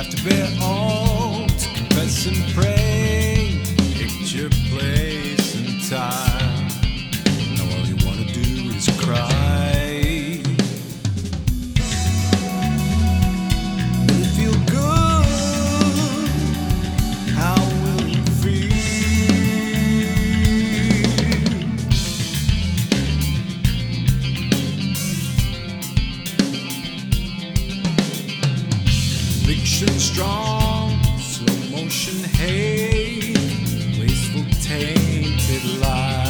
have to bear all to confess and pray. Picture, place, and time. Now all you wanna do is cry. Will it feel good? How will it feel? Conviction strong, slow motion hate, wasteful tainted lies.